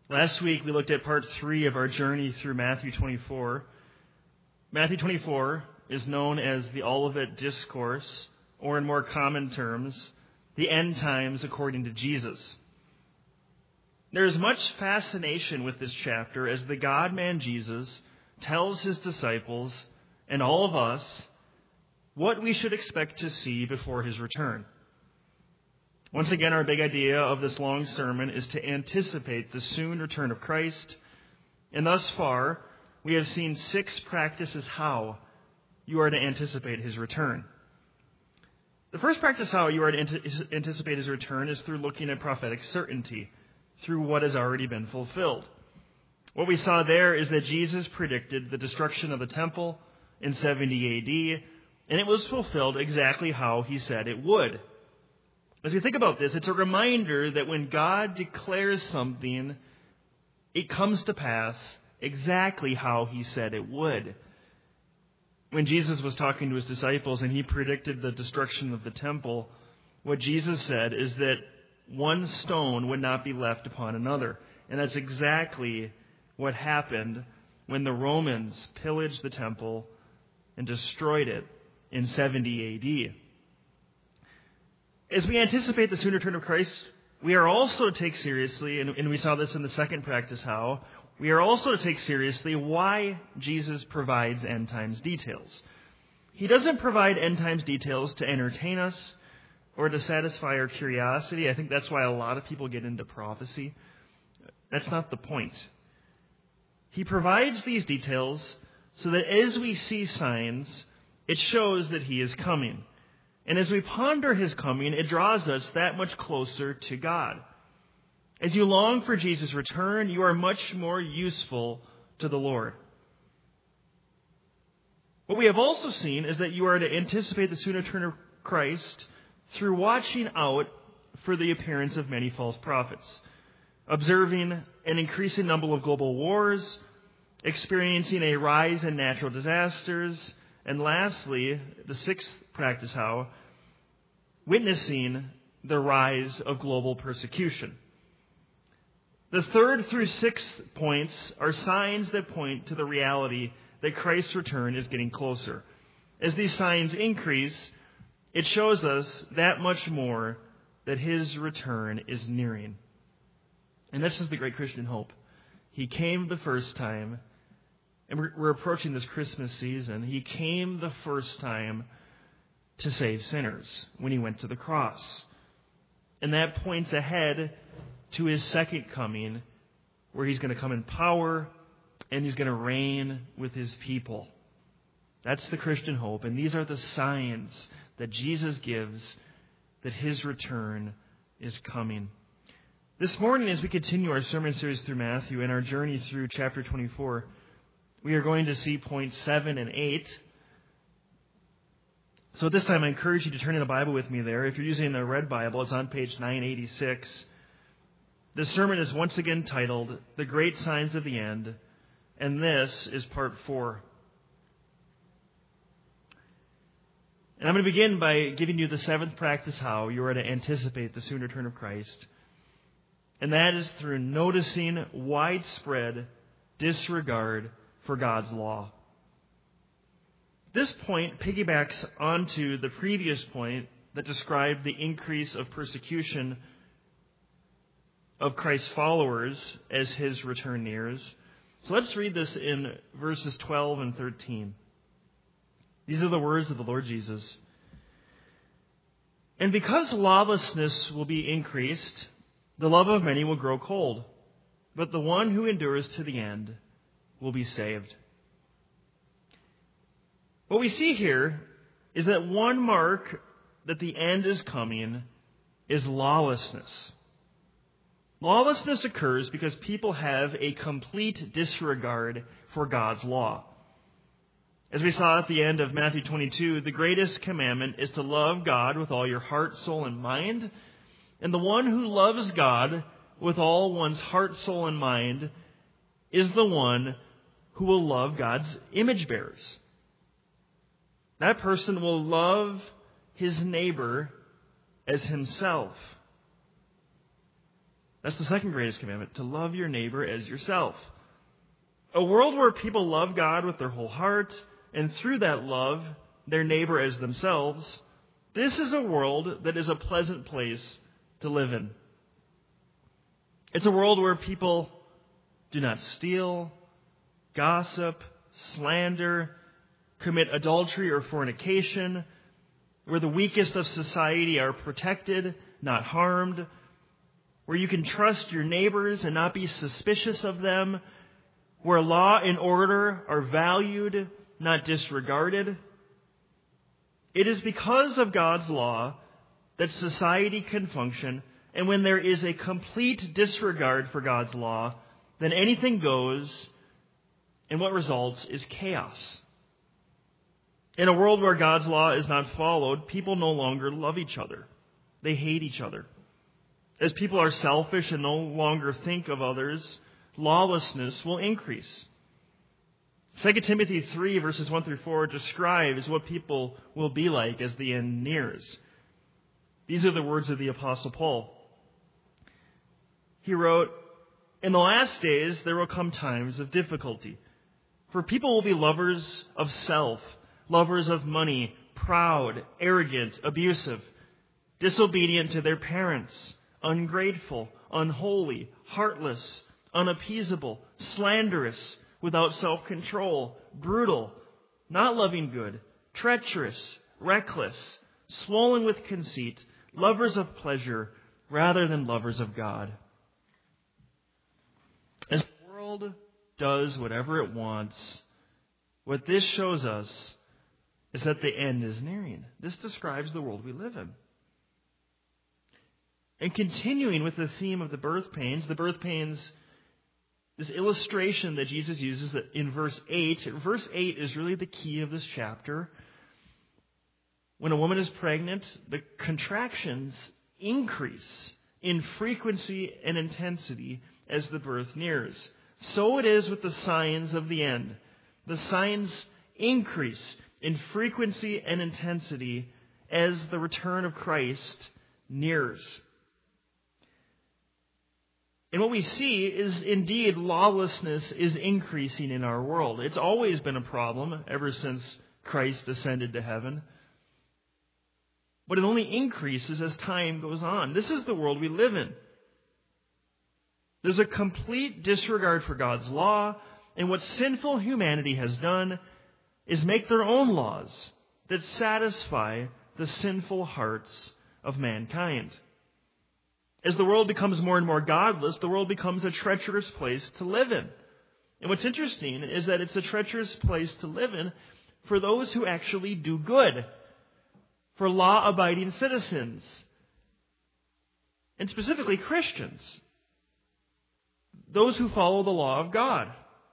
Last week we looked at part 3 of our journey through Matthew 24. Matthew 24 is known as the Olivet Discourse, or in more common terms, the end times according to Jesus. There is much fascination with this chapter as the God-man Jesus tells his disciples and all of us what we should expect to see before his return. Once again, our big idea of this long sermon is to anticipate the soon return of Christ. And thus far, we have seen 6 practices how you are to anticipate his return. The first practice how you are to anticipate his return is through looking at prophetic certainty, through what has already been fulfilled. What we saw there is that Jesus predicted the destruction of the temple in 70 AD, and it was fulfilled exactly how he said it would. As we think about this, it's a reminder that when God declares something, it comes to pass exactly how he said it would. When Jesus was talking to his disciples and he predicted the destruction of the temple, what Jesus said is that one stone would not be left upon another. And that's exactly what happened when the Romans pillaged the temple and destroyed it in 70 AD. As we anticipate the soon return of Christ, we are also to take seriously, and we saw this in the second practice how, we are also to take seriously why Jesus provides end times details. He doesn't provide end times details to entertain us or to satisfy our curiosity. I think that's why a lot of people get into prophecy. That's not the point. He provides these details so that as we see signs, it shows that he is coming. And as we ponder his coming, it draws us that much closer to God. As you long for Jesus' return, you are much more useful to the Lord. What we have also seen is that you are to anticipate the soon return of Christ through watching out for the appearance of many false prophets, observing an increasing number of global wars, experiencing a rise in natural disasters, and lastly, the 6th practice how, witnessing the rise of global persecution. The 3rd through 6th points are signs that point to the reality that Christ's return is getting closer. As these signs increase, it shows us that much more that his return is nearing. And this is the great Christian hope. He came the first time, and we're approaching this Christmas season. He came the first time to save sinners when he went to the cross. And that points ahead to his second coming, where he's going to come in power and he's going to reign with his people. That's the Christian hope, and these are the signs that Jesus gives that his return is coming. This morning, as we continue our sermon series through Matthew and our journey through chapter 24, we are going to see points 7 and 8. So at this time, I encourage you to turn in the Bible with me there. If you're using a red Bible, it's on page 986. This sermon is once again titled, The Great Signs of the End, and this is part 4. And I'm going to begin by giving you the 7th practice how you are to anticipate the soon return of Christ. And that is through noticing widespread disregard for God's law. This point piggybacks onto the previous point that described the increase of persecution of Christ's followers as his return nears. So let's read this in verses 12 and 13. These are the words of the Lord Jesus. And because lawlessness will be increased, the love of many will grow cold, but the one who endures to the end will be saved. What we see here is that one mark that the end is coming is lawlessness. Lawlessness occurs because people have a complete disregard for God's law. As we saw at the end of Matthew 22, the greatest commandment is to love God with all your heart, soul, and mind. And the one who loves God with all one's heart, soul, and mind is the one who will love God's image bearers. That person will love his neighbor as himself. That's the second greatest commandment, to love your neighbor as yourself. A world where people love God with their whole heart, and through that love, their neighbor as themselves, this is a world that is a pleasant place to live in. It's a world where people do not steal, gossip, slander, commit adultery or fornication, where the weakest of society are protected, not harmed, where you can trust your neighbors and not be suspicious of them, where law and order are valued, not disregarded. It is because of God's law that society can function, and when there is a complete disregard for God's law, then anything goes, and what results is chaos. In a world where God's law is not followed, people no longer love each other. They hate each other. As people are selfish and no longer think of others, lawlessness will increase. 2 Timothy 3, verses 1 through 4 describes what people will be like as the end nears. These are the words of the Apostle Paul. He wrote, "In the last days there will come times of difficulty, for people will be lovers of self, lovers of money, proud, arrogant, abusive, disobedient to their parents, ungrateful, unholy, heartless, unappeasable, slanderous, without self-control, brutal, not loving good, treacherous, reckless, swollen with conceit, lovers of pleasure rather than lovers of God." As the world does whatever it wants, what this shows us is that the end is nearing. This describes the world we live in. And continuing with the theme of the birth pains, this illustration that Jesus uses in verse 8. Verse 8 is really the key of this chapter. When a woman is pregnant, the contractions increase in frequency and intensity as the birth nears. So it is with the signs of the end. The signs increase in frequency and intensity as the return of Christ nears. And what we see is indeed lawlessness is increasing in our world. It's always been a problem ever since Christ ascended to heaven. But it only increases as time goes on. This is the world we live in. There's a complete disregard for God's law, and what sinful humanity has done is make their own laws that satisfy the sinful hearts of mankind. As the world becomes more and more godless, the world becomes a treacherous place to live in. And what's interesting is that it's a treacherous place to live in for those who actually do good, for law-abiding citizens, and specifically Christians, those who follow the law of God.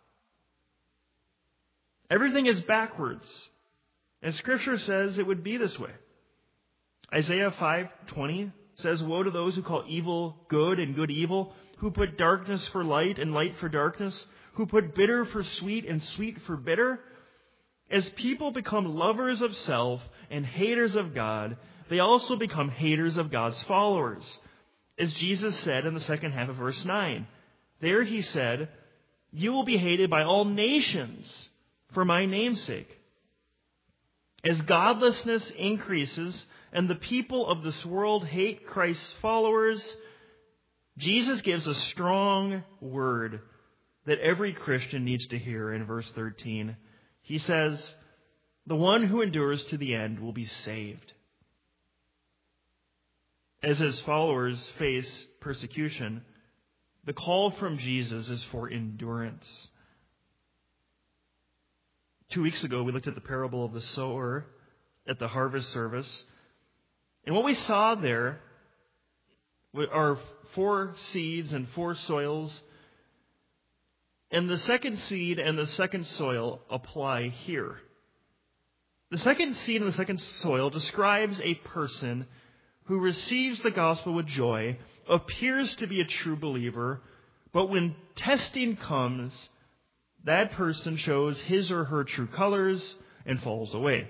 Everything is backwards, and Scripture says it would be this way. Isaiah 5:20 says, "Woe to those who call evil good and good evil, who put darkness for light and light for darkness, who put bitter for sweet and sweet for bitter." As people become lovers of self and haters of God, they also become haters of God's followers. As Jesus said in the second half of verse 9, there he said, "You will be hated by all nations for my name's sake." As godlessness increases and the people of this world hate Christ's followers, Jesus gives a strong word that every Christian needs to hear in verse 13. He says, "The one who endures to the end will be saved." As his followers face persecution, the call from Jesus is for endurance. 2 weeks ago, we looked at the parable of the sower at the harvest service. And what we saw there are 4 seeds and 4 soils. And the second seed and the second soil apply here. The second seed and the second soil describes a person who receives the gospel with joy, appears to be a true believer, but when testing comes, that person shows his or her true colors and falls away.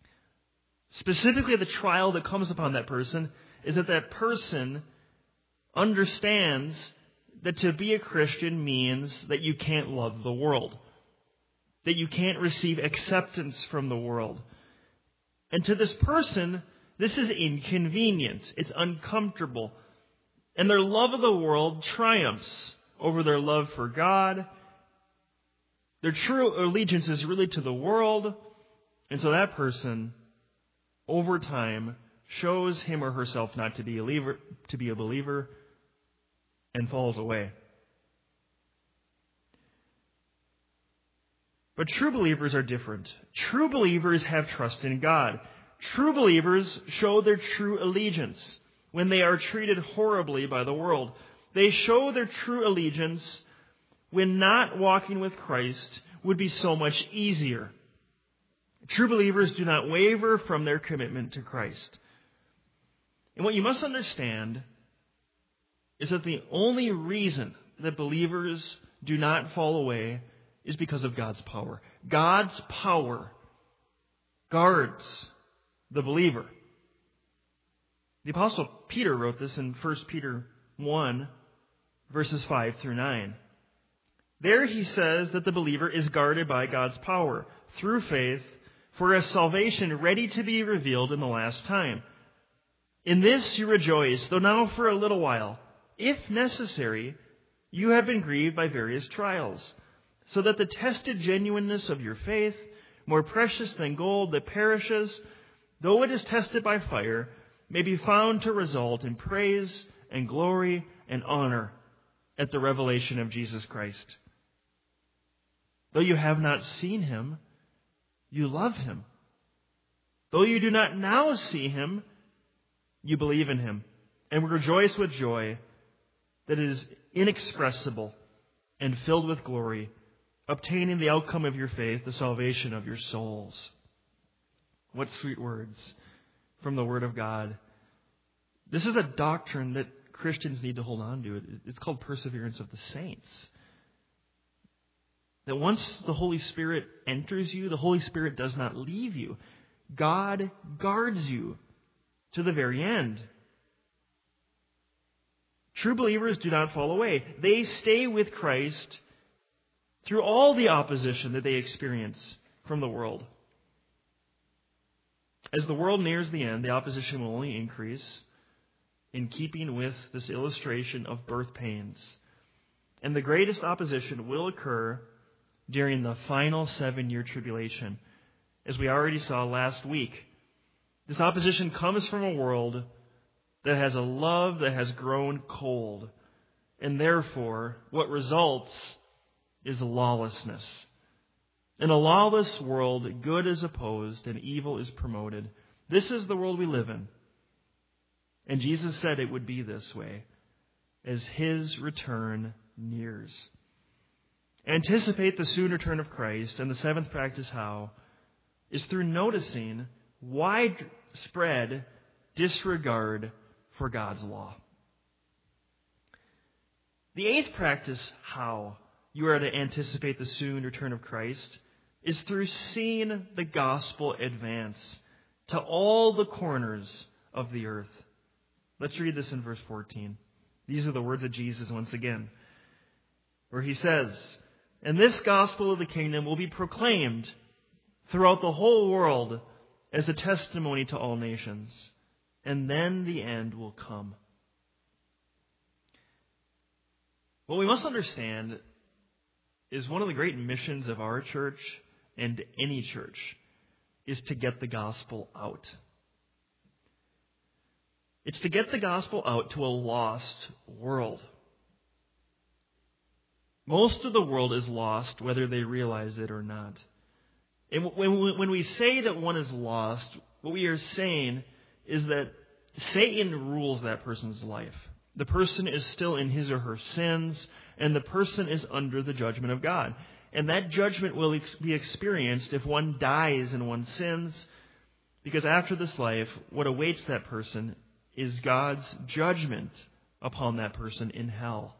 Specifically, the trial that comes upon that person is that that person understands that to be a Christian means that you can't love the world, that you can't receive acceptance from the world. And to this person, this is inconvenient. It's uncomfortable. And their love of the world triumphs over their love for God. Their true allegiance is really to the world. And so that person, over time, shows him or herself not to be a believer and falls away. But true believers are different. True believers have trust in God. True believers show their true allegiance when they are treated horribly by the world. They show their true allegiance when not walking with Christ would be so much easier. True believers do not waver from their commitment to Christ. And what you must understand is that the only reason that believers do not fall away is because of God's power. God's power guards the believer. The Apostle Peter wrote this in 1 Peter 1, verses 5 through 9. There he says that the believer is guarded by God's power through faith for a salvation ready to be revealed in the last time. In this you rejoice, though now for a little while, if necessary, you have been grieved by various trials, so that the tested genuineness of your faith, more precious than gold that perishes, though it is tested by fire, may be found to result in praise and glory and honor at the revelation of Jesus Christ. Though you have not seen him, you love him. Though you do not now see him, you believe in him and rejoice with joy that is inexpressible and filled with glory, obtaining the outcome of your faith, the salvation of your souls. What sweet words from the Word of God. This is a doctrine that Christians need to hold on to. It's called perseverance of the saints. That once the Holy Spirit enters you, the Holy Spirit does not leave you. God guards you to the very end. True believers do not fall away. They stay with Christ through all the opposition that they experience from the world. As the world nears the end, the opposition will only increase, in keeping with this illustration of birth pains. And the greatest opposition will occur during the final 7-year tribulation, as we already saw last week. This opposition comes from a world that has a love that has grown cold, and therefore what results is lawlessness. In a lawless world, good is opposed and evil is promoted. This is the world we live in. And Jesus said it would be this way as his return nears. Anticipate the soon return of Christ, and the seventh practice how is through noticing widespread disregard for God's law. The eighth practice how you are to anticipate the soon return of Christ is through seeing the gospel advance to all the corners of the earth. Let's read this in verse 14. These are the words of Jesus once again, where he says, "And this gospel of the kingdom will be proclaimed throughout the whole world as a testimony to all nations, and then the end will come." What we must understand is one of the great missions of our church and any church is to get the gospel out. It's to get the gospel out to a lost world. Most of the world is lost, whether they realize it or not. And when we say that one is lost, what we are saying is that Satan rules that person's life. The person is still in his or her sins, and the person is under the judgment of God. And that judgment will be experienced if one dies in one's sins, because after this life, what awaits that person is God's judgment upon that person in hell.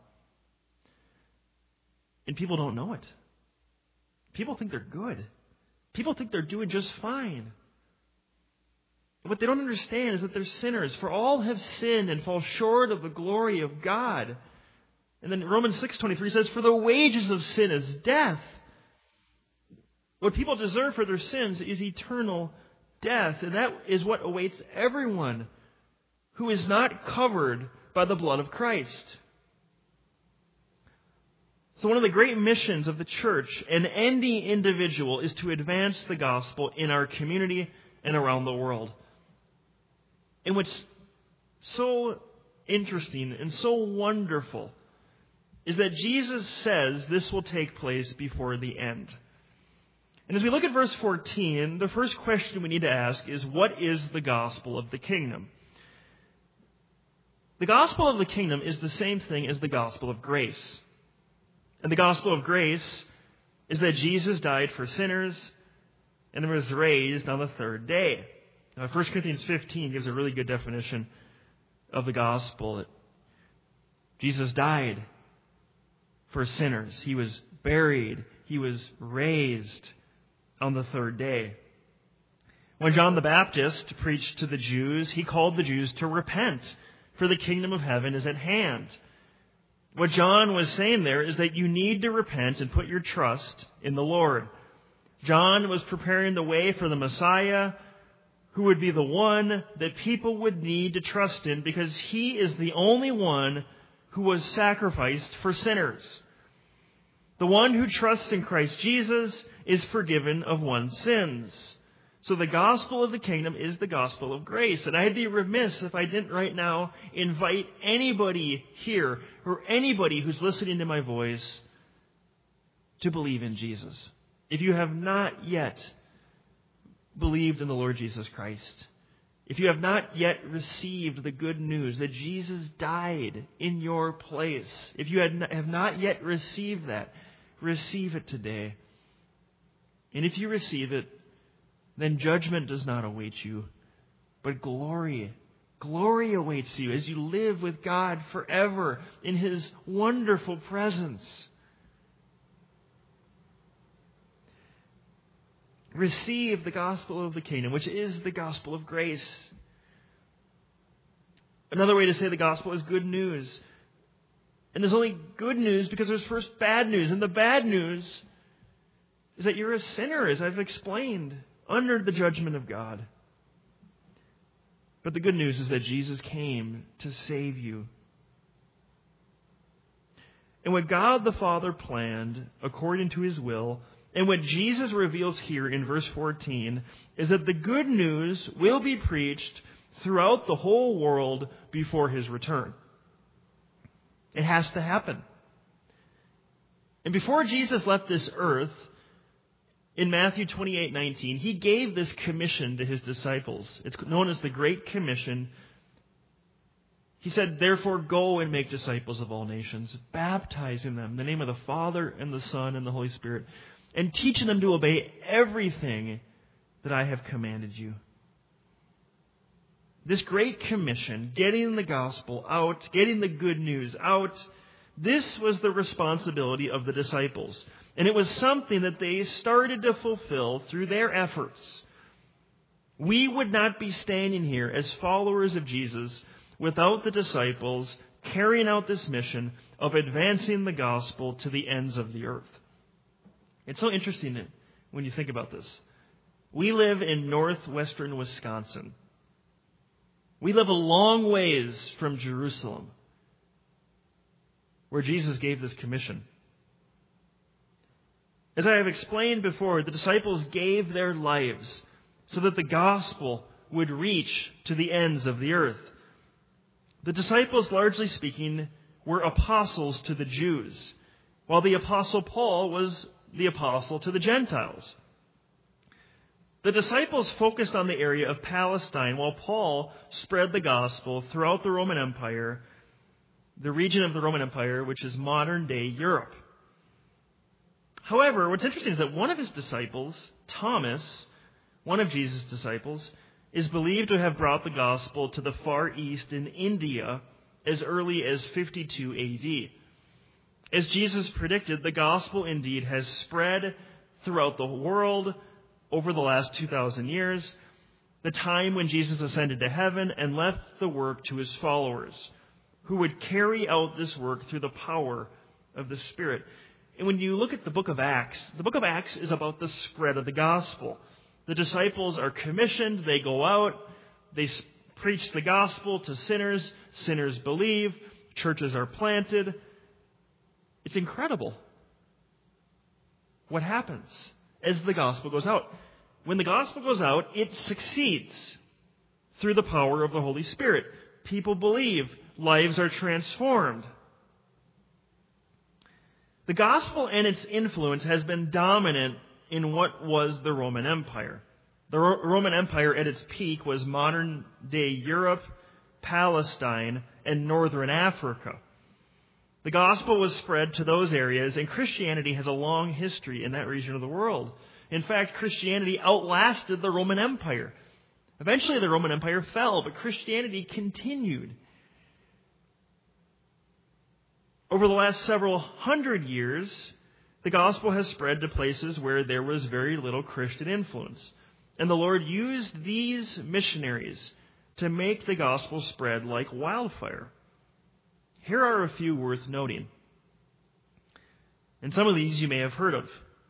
And people don't know it. People think they're good. People think they're doing just fine. What they don't understand is that they're sinners. For all have sinned and fall short of the glory of God. And then Romans 6:23 says, for the wages of sin is death. What people deserve for their sins is eternal death. And that is what awaits everyone who is not covered by the blood of Christ. So one of the great missions of the church and any individual is to advance the gospel in our community and around the world. And what's so interesting and so wonderful is that Jesus says this will take place before the end. And as we look at verse 14, the first question we need to ask is, what is the gospel of the kingdom? The gospel of the kingdom is the same thing as the gospel of grace. And the gospel of grace is that Jesus died for sinners and was raised on the third day. Now, 1 Corinthians 15 gives a really good definition of the gospel. Jesus died for sinners. He was buried. He was raised on the third day. When John the Baptist preached to the Jews, he called the Jews to repent, for the kingdom of heaven is at hand. What John was saying there is that you need to repent and put your trust in the Lord. John was preparing the way for the Messiah, who would be the one that people would need to trust in, because he is the only one who was sacrificed for sinners. The one who trusts in Christ Jesus is forgiven of one's sins. So the gospel of the kingdom is the gospel of grace. And I'd be remiss if I didn't right now invite anybody here or anybody who's listening to my voice to believe in Jesus. If you have not yet believed in the Lord Jesus Christ, if you have not yet received the good news that Jesus died in your place, if you have not yet received that, receive it today. And if you receive it, then judgment does not await you, but glory. Glory awaits you as you live with God forever in His wonderful presence. Receive the gospel of the kingdom, which is the gospel of grace. Another way to say the gospel is good news. And there's only good news because there's first bad news. And the bad news is that you're a sinner, as I've explained, under the judgment of God. But the good news is that Jesus came to save you. And what God the Father planned according to His will, and what Jesus reveals here in verse 14, is that the good news will be preached throughout the whole world before His return. It has to happen. And before Jesus left this earth, in Matthew 28:19, He gave this commission to His disciples. It's known as the Great Commission. He said, therefore, go and make disciples of all nations, baptizing them in the name of the Father and the Son and the Holy Spirit, and teaching them to obey everything that I have commanded you. This Great Commission, getting the gospel out, getting the good news out, this was the responsibility of the disciples. And it was something that they started to fulfill through their efforts. We would not be standing here as followers of Jesus without the disciples carrying out this mission of advancing the gospel to the ends of the earth. It's so interesting when you think about this. We live in northwestern Wisconsin. We live a long ways from Jerusalem, where Jesus gave this commission. As I have explained before, the disciples gave their lives so that the gospel would reach to the ends of the earth. The disciples, largely speaking, were apostles to the Jews, while the apostle Paul was the apostle to the Gentiles. The disciples focused on the area of Palestine, while Paul spread the gospel throughout the Roman Empire, the region of the Roman Empire, which is modern-day Europe. However, what's interesting is that one of his disciples, Thomas, one of Jesus' disciples, is believed to have brought the gospel to the Far East in India as early as 52 A.D. As Jesus predicted, the gospel indeed has spread throughout the world over the last 2,000 years. the time when Jesus ascended to heaven and left the work to his followers, who would carry out this work through the power of the Spirit. And when you look at the book of Acts is about the spread of the gospel. The disciples are commissioned, they go out, they preach the gospel to sinners, sinners believe, churches are planted. It's incredible what happens as the gospel goes out. When the gospel goes out, it succeeds through the power of the Holy Spirit. People believe, lives are transformed. The gospel and its influence has been dominant in what was the Roman Empire. The Roman Empire at its peak was modern-day Europe, Palestine, and northern Africa. The gospel was spread to those areas, and Christianity has a long history in that region of the world. In fact, Christianity outlasted the Roman Empire. Eventually, the Roman Empire fell, but Christianity continued. Over the last several hundred years, the gospel has spread to places where there was very little Christian influence. And the Lord used these missionaries to make the gospel spread like wildfire. Here are a few worth noting. And some of these you may have heard of.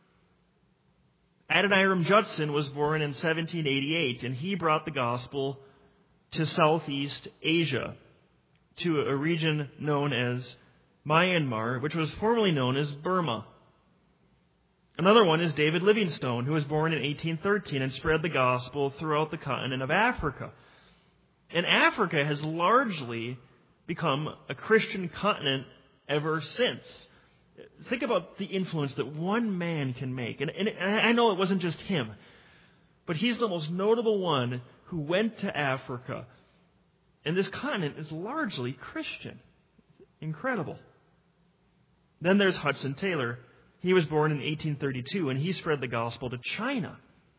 Adoniram Judson was born in 1788, and he brought the gospel to Southeast Asia, to a region known as Myanmar, which was formerly known as Burma. Another one is David Livingstone, who was born in 1813 and spread the gospel throughout the continent of Africa. And Africa has largely become a Christian continent ever since. Think about the influence that one man can make. And I know it wasn't just him, but he's the most notable one who went to Africa. And this continent is largely Christian. Incredible. Then there's Hudson Taylor. He was born in 1832, and he spread the gospel to China.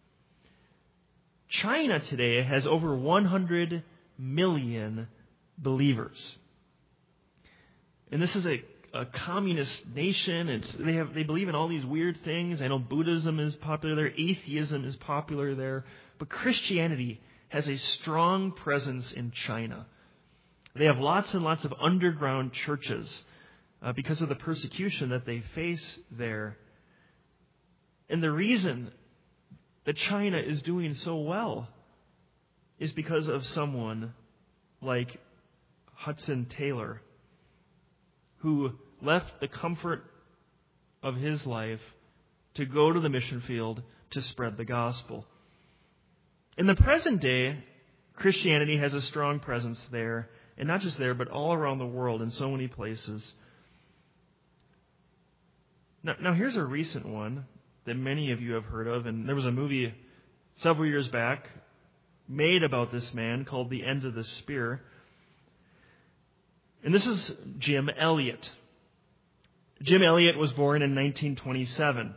China today has over 100 million believers. And this is a communist nation. They believe in all these weird things. I know Buddhism is popular there. Atheism is popular there. But Christianity has a strong presence in China. They have lots and lots of underground churches because of the persecution that they face there. And the reason that China is doing so well is because of someone like Hudson Taylor, who left the comfort of his life to go to the mission field to spread the gospel. In the present day, Christianity has a strong presence there, and not just there, but all around the world in so many places. Now here's a recent one that many of you have heard of, and there was a movie several years back made about this man called The End of the Spear. And this is Jim Elliot. Jim Elliot was born in 1927.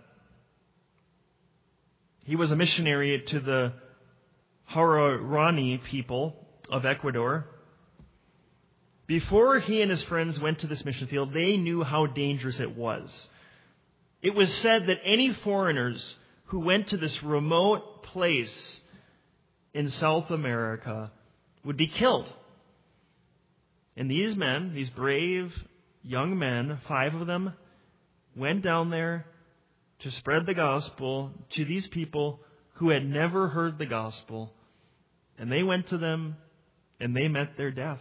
He was a missionary to the Huaorani people of Ecuador. Before he and his friends went to this mission field, they knew how dangerous it was. It was said that any foreigners who went to this remote place in South America would be killed. And these men, these brave young men, 5 of them, went down there to spread the gospel to these people who had never heard the gospel. And they went to them and they met their death.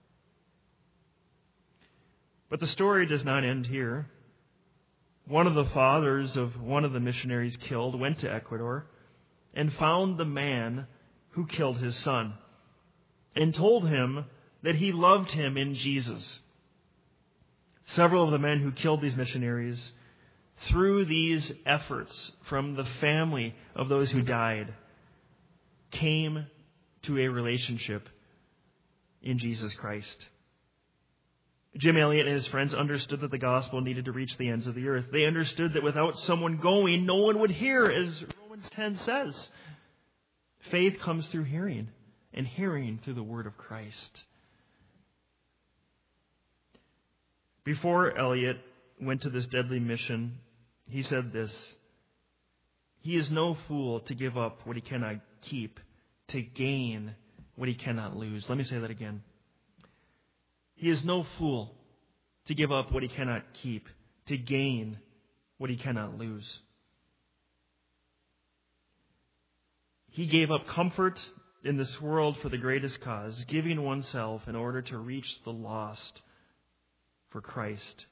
But the story does not end here. One of the fathers of one of the missionaries killed went to Ecuador and found the man who killed his son and told him that he loved him in Jesus. Several of the men who killed these missionaries, through these efforts from the family of those who died, came to a relationship in Jesus Christ. Jim Elliot and his friends understood that the gospel needed to reach the ends of the earth. They understood that without someone going, no one would hear, as Romans 10 says. Faith comes through hearing, and hearing through the word of Christ. Before Elliot went to this deadly mission, he said this: "He is no fool to give up what he cannot keep to gain what he cannot lose. Let me say that again. He is no fool to give up what he cannot keep, to gain what he cannot lose. He gave up comfort in this world for the greatest cause, giving oneself in order to reach the lost for Christ.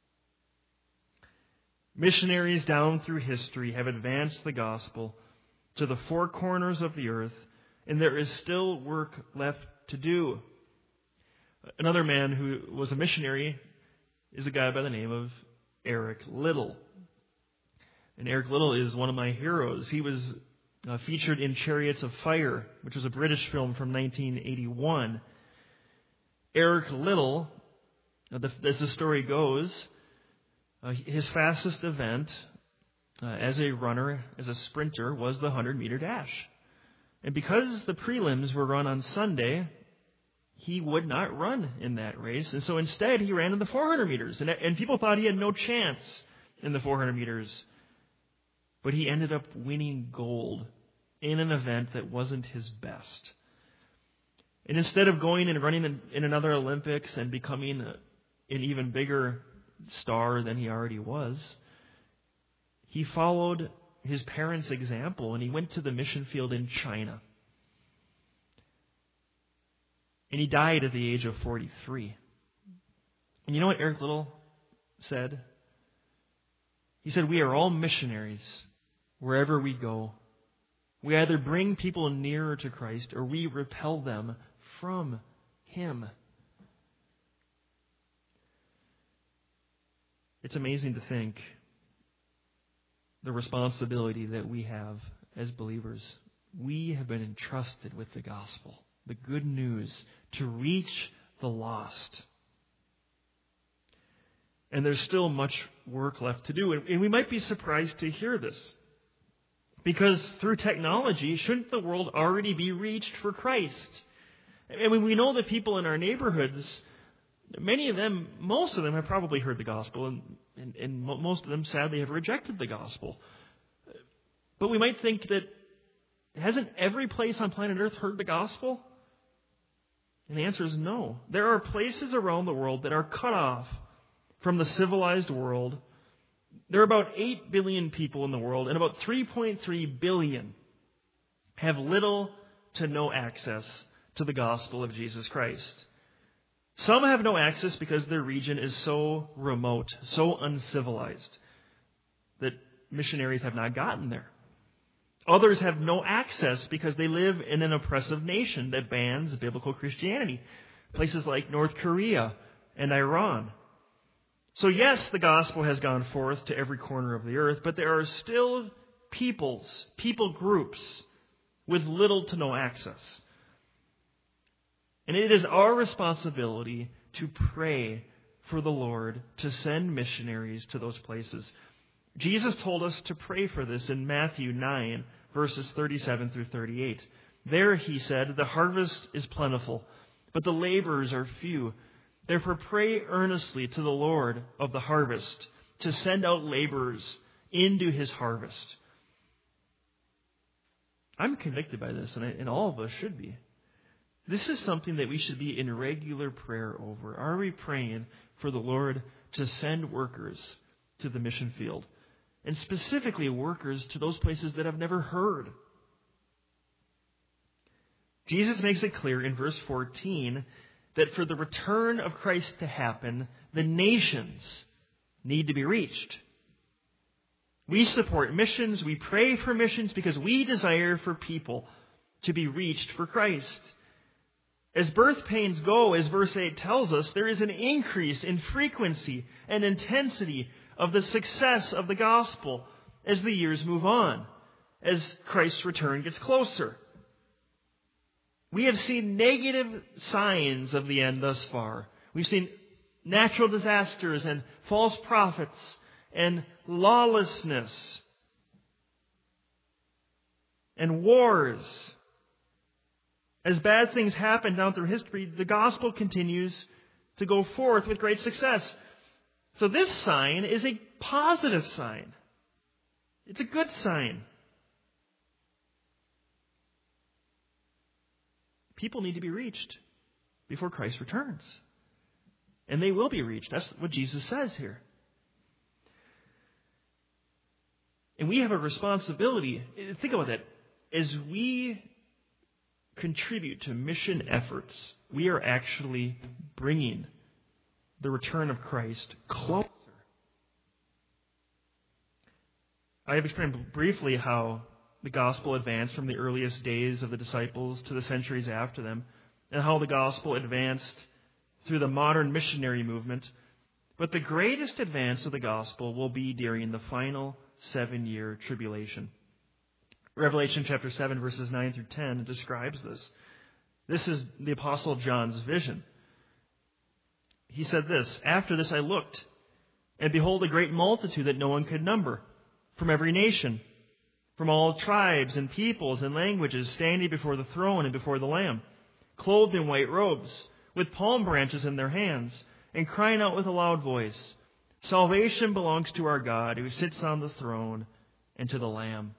Missionaries down through history have advanced the gospel to the four corners of the earth, and there is still work left to do. Another man who was a missionary is a guy by the name of Eric Liddell. And Eric Liddell is one of my heroes. He was featured in Chariots of Fire, which was a British film from 1981. Eric Liddell, as the story goes, his fastest event as a runner, as a sprinter, was the 100-meter dash. And because the prelims were run on Sunday, he would not run in that race. And so instead, he ran in the 400 meters. And people thought he had no chance in the 400 meters. But he ended up winning gold in an event that wasn't his best. And instead of going and running in another Olympics and becoming an even bigger star than he already was, he followed his parents' example and he went to the mission field in China. And he died at the age of 43. And you know what Eric Liddell said? He said, "We are all missionaries wherever we go. We either bring people nearer to Christ or we repel them from Him." It's amazing to think the responsibility that we have as believers. We have been entrusted with the gospel, the good news, to reach the lost. And there's still much work left to do. And we might be surprised to hear this. Because through technology, shouldn't the world already be reached for Christ? I mean, we know that people in our neighborhoods, many of them, most of them have probably heard the gospel, and most of them sadly have rejected the gospel. But we might think that, hasn't every place on planet Earth heard the gospel? And the answer is no. There are places around the world that are cut off from the civilized world. There are about 8 billion people in the world, and about 3.3 billion have little to no access to the gospel of Jesus Christ. Some have no access because their region is so remote, so uncivilized, that missionaries have not gotten there. Others have no access because they live in an oppressive nation that bans biblical Christianity. Places like North Korea and Iran. So yes, the gospel has gone forth to every corner of the earth, but there are still people groups with little to no access. And it is our responsibility to pray for the Lord to send missionaries to those places. Jesus told us to pray for this in Matthew 9, verses 37 through 38. There he said, "The harvest is plentiful, but the laborers are few. Therefore pray earnestly to the Lord of the harvest to send out laborers into His harvest." I'm convicted by this, and all of us should be. This is something that we should be in regular prayer over. Are we praying for the Lord to send workers to the mission field? And specifically workers to those places that have never heard. Jesus makes it clear in verse 14 that for the return of Christ to happen, the nations need to be reached. We support missions, we pray for missions because we desire for people to be reached for Christ. As birth pains go, as verse 8 tells us, there is an increase in frequency and intensity of the success of the gospel as the years move on, as Christ's return gets closer. We have seen negative signs of the end thus far. We've seen natural disasters and false prophets and lawlessness and wars. As bad things happen down through history, the gospel continues to go forth with great success. So this sign is a positive sign. It's a good sign. people need to be reached before Christ returns. And they will be reached. That's what Jesus says here. And we have a responsibility. Think about that. As we contribute to mission efforts, we are actually bringing the return of Christ closer. I have explained briefly how the gospel advanced from the earliest days of the disciples to the centuries after them, and how the gospel advanced through the modern missionary movement. But the greatest advance of the gospel will be during the final 7-year tribulation. Revelation chapter 7, verses 9 through 10 describes this. This is the Apostle John's vision. He said this, "After this I looked, and behold, a great multitude that no one could number, from every nation, from all tribes and peoples and languages, standing before the throne and before the Lamb, clothed in white robes, with palm branches in their hands, and crying out with a loud voice, 'Salvation belongs to our God, who sits on the throne, and to the Lamb.'"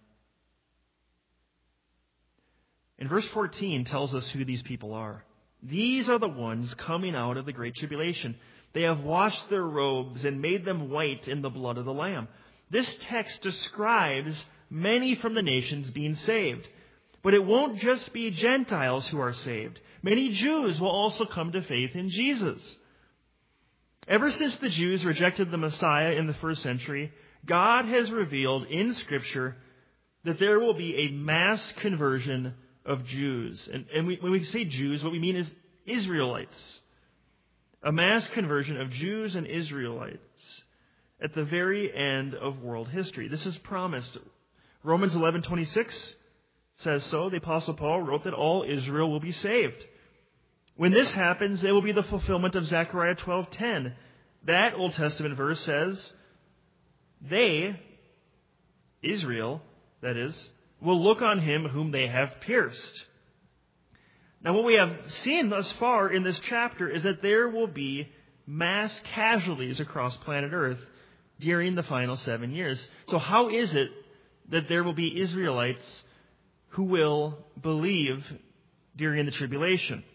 And verse 14 tells us who these people are. These are the ones coming out of the great tribulation. They have washed their robes and made them white in the blood of the Lamb. This text describes many from the nations being saved. But it won't just be Gentiles who are saved. Many Jews will also come to faith in Jesus. Ever since the Jews rejected the Messiah in the first century, God has revealed in Scripture that there will be a mass conversion of Jews. And when we say Jews, what we mean is Israelites. A mass conversion of Jews and Israelites at the very end of world history. This is promised. Romans 11:26 says so. The Apostle Paul wrote that all Israel will be saved. When this happens, it will be the fulfillment of Zechariah 12:10. That Old Testament verse says, they, Israel, that is, will look on him whom they have pierced. Now, what we have seen thus far in this chapter is that there will be mass casualties across planet Earth during the final 7 years. So how is it that there will be Israelites who will believe during the tribulation?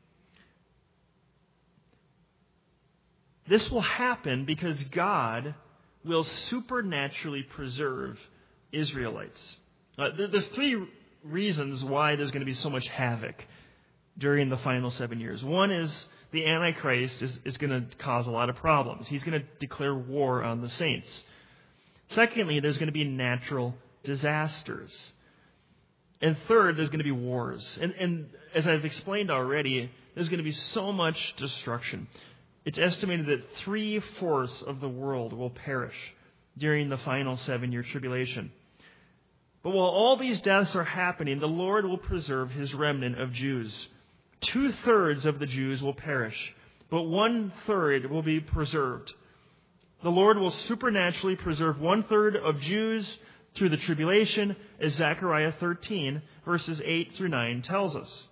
This will happen because God will supernaturally preserve Israelites. There's 3 reasons why there's going to be so much havoc during the final 7 years. One is the Antichrist is going to cause a lot of problems. He's going to declare war on the saints. Secondly, there's going to be natural disasters. And third, there's going to be wars. And as I've explained already, there's going to be so much destruction. It's estimated that 3/4 of the world will perish during the final 7-year tribulation. But while all these deaths are happening, the Lord will preserve his remnant of Jews. 2/3 of the Jews will perish, but 1/3 will be preserved. The Lord will supernaturally preserve 1/3 of Jews through the tribulation, as Zechariah 13, verses 8 through 9 tells us.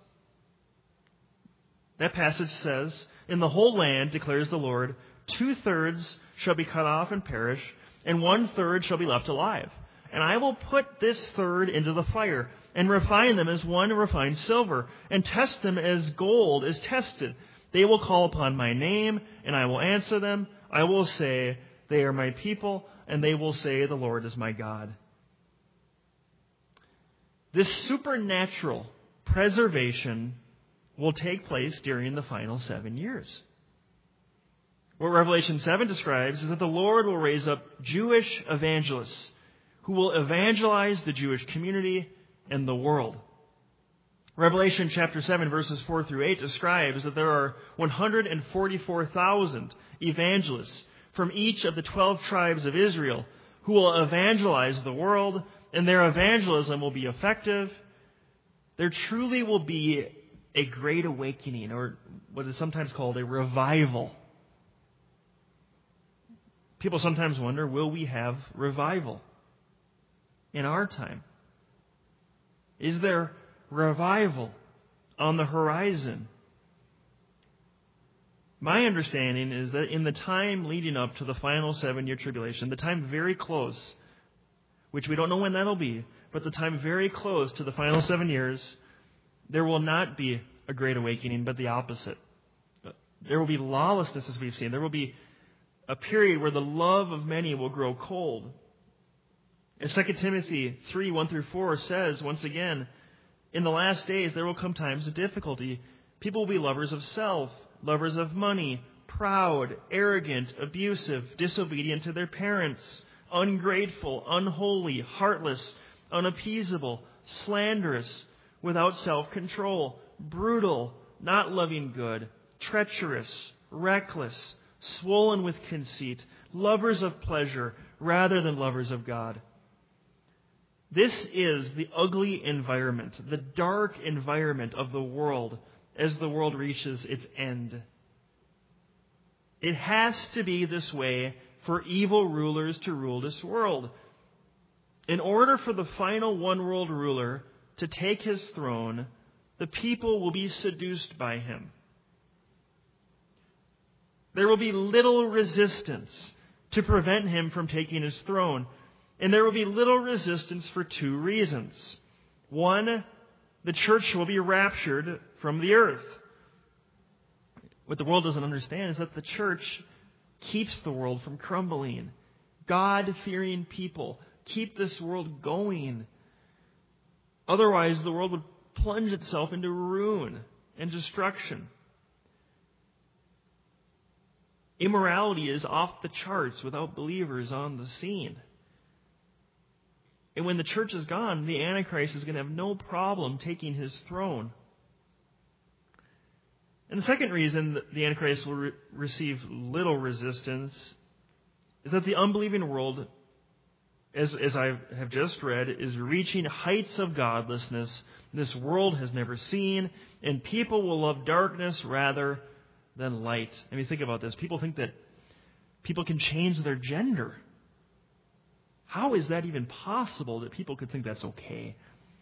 That passage says, "In the whole land, declares the Lord, 2/3 shall be cut off and perish, and 1/3 shall be left alive. And I will put this third into the fire, and refine them as one refines silver, and test them as gold is tested. They will call upon my name, and I will answer them. I will say, they are my people, and they will say, the Lord is my God." This supernatural preservation will take place during the final 7 years. What Revelation 7 describes is that the Lord will raise up Jewish evangelists who will evangelize the Jewish community and the world. Revelation chapter 7, verses 4 through 8 describes that there are 144,000 evangelists from each of the 12 tribes of Israel who will evangelize the world, and their evangelism will be effective. There truly will be a great awakening, or what is sometimes called a revival. People sometimes wonder, will we have revival in our time? Is there revival on the horizon? My understanding is that in the time leading up to the final 7-year tribulation, the time very close, which we don't know when that'll be, but the time very close to the final 7 years, there will not be a great awakening, but the opposite. There will be lawlessness, as we've seen. There will be a period where the love of many will grow cold. As 2 Timothy 3:1-4 says, once again, in the last days there will come times of difficulty. People will be lovers of self, lovers of money, proud, arrogant, abusive, disobedient to their parents, ungrateful, unholy, heartless, unappeasable, slanderous, without self-control, brutal, not loving good, treacherous, reckless, swollen with conceit, lovers of pleasure rather than lovers of God. This is the ugly environment, the dark environment of the world as the world reaches its end. It has to be this way for evil rulers to rule this world. In order for the final one-world ruler to take his throne, the people will be seduced by him. There will be little resistance to prevent him from taking his throne. And there will be little resistance for two reasons. One, the church will be raptured from the earth. What the world doesn't understand is that the church keeps the world from crumbling. God-fearing people keep this world going. Otherwise, the world would plunge itself into ruin and destruction. Immorality is off the charts without believers on the scene. And when the church is gone, the Antichrist is going to have no problem taking his throne. And the second reason that the Antichrist will receive little resistance is that the unbelieving world, as I have just read, is reaching heights of godlessness this world has never seen, and people will love darkness rather than light. I mean, think about this. People think that people can change their gender. How is that even possible that people could think that's okay?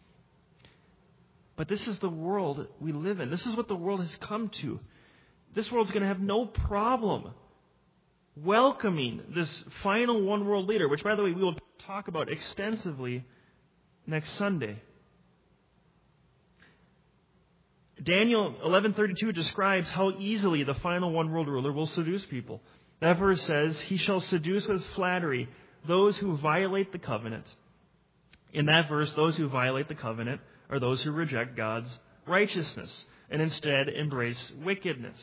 But this is the world we live in. This is what the world has come to. This world's going to have no problem welcoming this final one world leader, which, by the way, we will talk about extensively next Sunday. Daniel 11:32 describes how easily the final one world ruler will seduce people. That verse says, "He shall seduce with flattery those who violate the covenant." In that verse, those who violate the covenant are those who reject God's righteousness and instead embrace wickedness.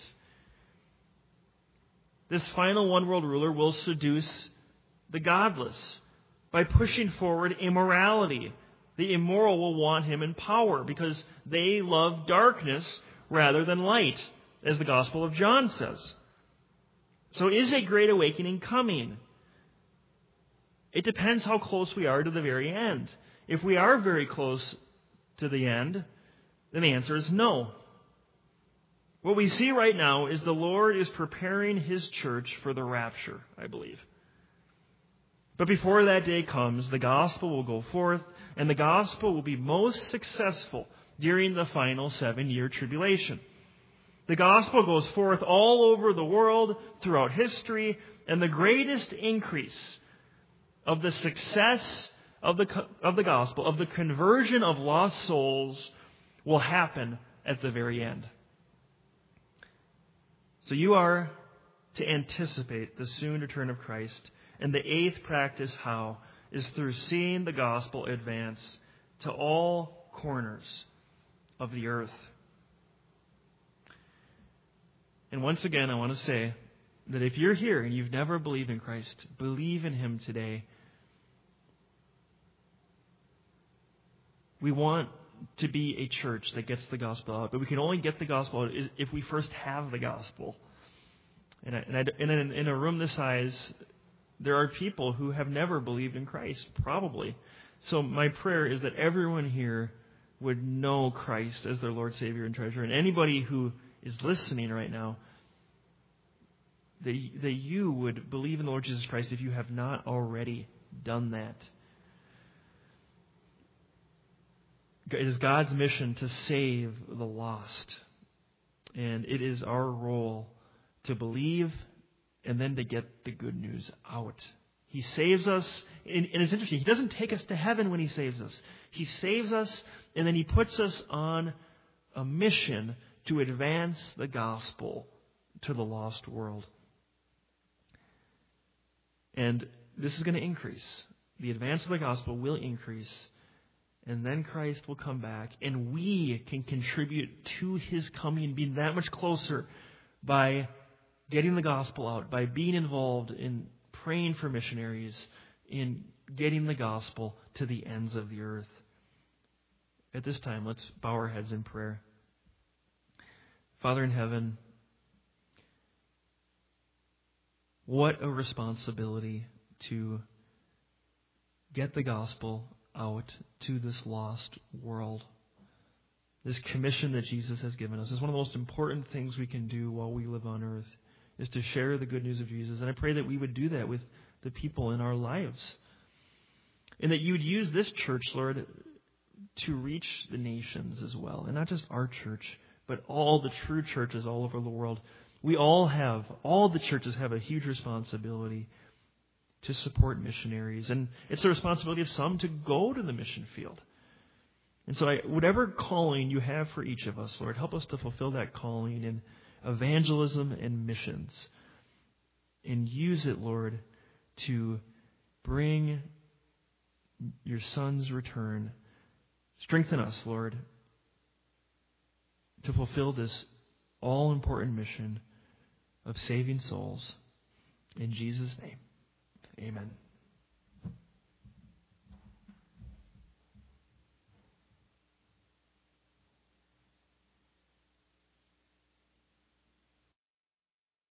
This final one world ruler will seduce the godless by pushing forward immorality. The immoral will want him in power because they love darkness rather than light, as the Gospel of John says. So is a great awakening coming? It depends how close we are to the very end. If we are very close to the end, then the answer is no. What we see right now is the Lord is preparing His church for the rapture, I believe. But before that day comes, the gospel will go forth, and the gospel will be most successful during the final 7-year tribulation. The gospel goes forth all over the world, throughout history, and the greatest increase of the success of the gospel, of the conversion of lost souls, will happen at the very end. So you are to anticipate the soon return of Christ. And the eighth practice how is through seeing the gospel advance to all corners of the earth. And once again, I want to say that if you're here and you've never believed in Christ, believe in Him today. We want to be a church that gets the gospel out, but we can only get the gospel out if we first have the gospel. And in a room this size, there are people who have never believed in Christ, probably. So my prayer is that everyone here would know Christ as their Lord, Savior, and treasure. And anybody who is listening right now, that you would believe in the Lord Jesus Christ if you have not already done that. It is God's mission to save the lost. And it is our role to believe and then to get the good news out. He saves us, and it's interesting, He doesn't take us to heaven when He saves us. He saves us, and then He puts us on a mission to advance the gospel to the lost world. And this is going to increase. The advance of the gospel will increase. And then Christ will come back. And we can contribute to His coming and being that much closer by getting the gospel out, by being involved in praying for missionaries, in getting the gospel to the ends of the earth. At this time, let's bow our heads in prayer. Father in heaven, what a responsibility to get the gospel out to this lost world. This commission that Jesus has given us is one of the most important things we can do while we live on earth, is to share the good news of Jesus. And I pray that we would do that with the people in our lives. And that you would use this church, Lord, to reach the nations as well. And not just our church, but all the true churches all over the world. All the churches have a huge responsibility to support missionaries. And it's the responsibility of some to go to the mission field. And so whatever calling you have for each of us, Lord, help us to fulfill that calling in evangelism and missions. And use it, Lord, to bring your Son's return. Strengthen us, Lord, to fulfill this all-important mission of saving souls. In Jesus' name, amen.